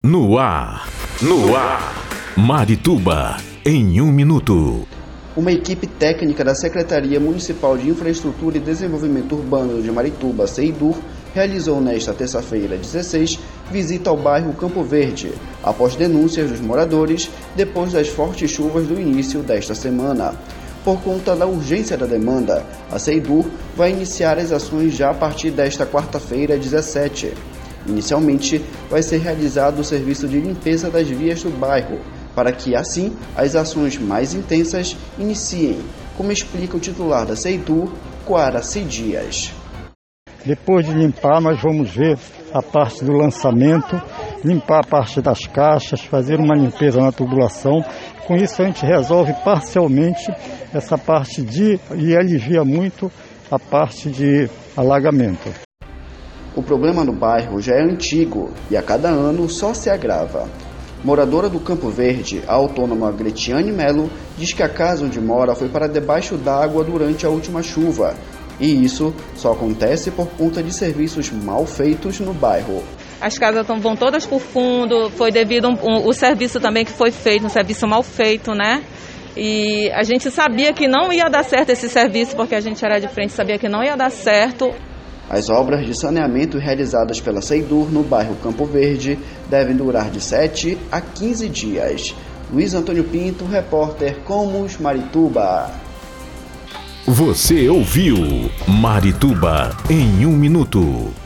No ar. Marituba em 1 minuto. Uma equipe técnica da Secretaria Municipal de Infraestrutura e Desenvolvimento Urbano de Marituba, SEIDUR, realizou nesta terça-feira, 16, visita ao bairro Campo Verde, após denúncias dos moradores depois das fortes chuvas do início desta semana. Por conta da urgência da demanda, a SEIDUR vai iniciar as ações já a partir desta quarta-feira, 17. Inicialmente, vai ser realizado o serviço de limpeza das vias do bairro, para que, assim, as ações mais intensas iniciem, como explica o titular da SEIDUR, Quaraci Dias. Depois de limpar, nós vamos ver a parte do lançamento, limpar a parte das caixas, fazer uma limpeza na tubulação. Com isso, a gente resolve parcialmente essa parte e alivia muito a parte de alagamento. O problema no bairro já é antigo e a cada ano só se agrava. Moradora do Campo Verde, a autônoma Gretiane Melo, diz que a casa onde mora foi para debaixo d'água durante a última chuva. E isso só acontece por conta de serviços mal feitos no bairro. As casas vão todas por fundo, foi devido o serviço também que foi feito, um serviço mal feito, né? E a gente sabia que não ia dar certo esse serviço, porque a gente era de frente, sabia que não ia dar certo. As obras de saneamento realizadas pela SEIDUR no bairro Campo Verde devem durar de 7 a 15 dias. Luiz Antônio Pinto, repórter Comus, Marituba. Você ouviu Marituba em 1 minuto.